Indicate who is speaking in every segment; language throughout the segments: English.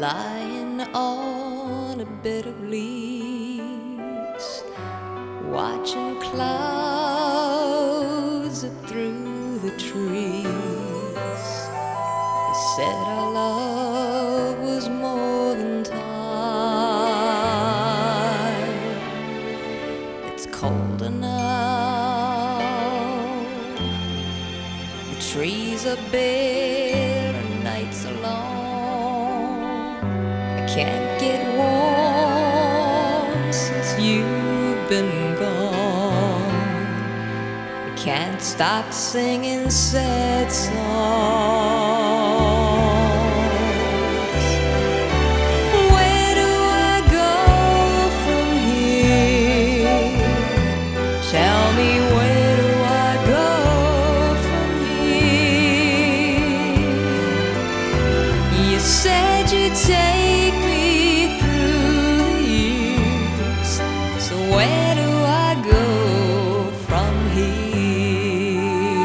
Speaker 1: lying on a bed of leaves, watching clouds zip through the trees. They said our love was more than time. It's colder now, the trees are bare and nights are long. I can't get warm since you've been gone. I can't stop singing sad songs. Where do I go from here? Tell me, where do I go from here? You said you'd take me through the years, so where do I go from here?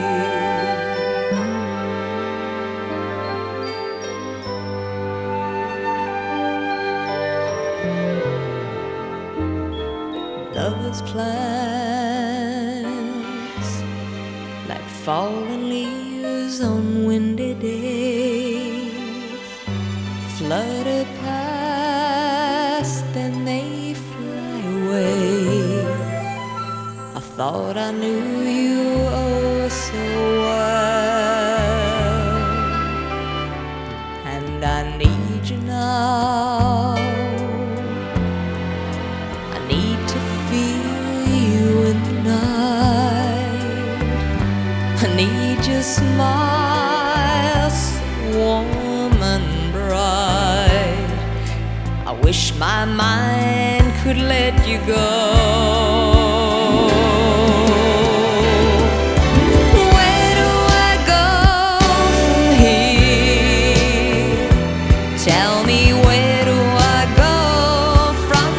Speaker 1: Lovers' plans, like fallen leaves on windy days, flutter past, then they fly away. I thought I knew you oh so well, and I need you now. I need to feel you in the night. I need your smile so warm and bright. I wish my mind could let you go. Where do I go from here? Tell me, where do I go from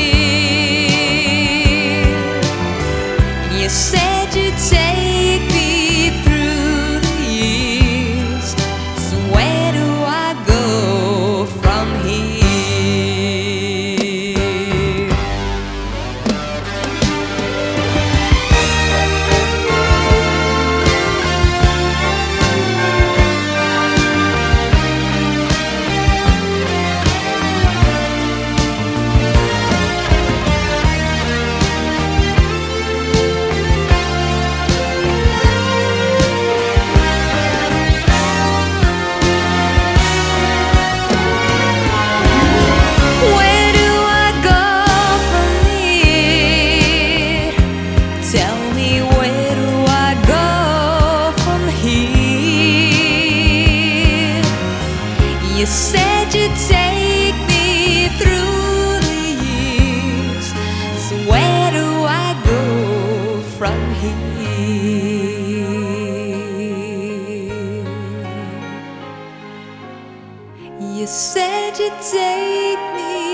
Speaker 1: here? You said you'd take me through the years, so where do I go from here? Where do I go from here? Tell me, where do I go from here? You said you'd take me through the years, so where do I go from here? You said you'd take me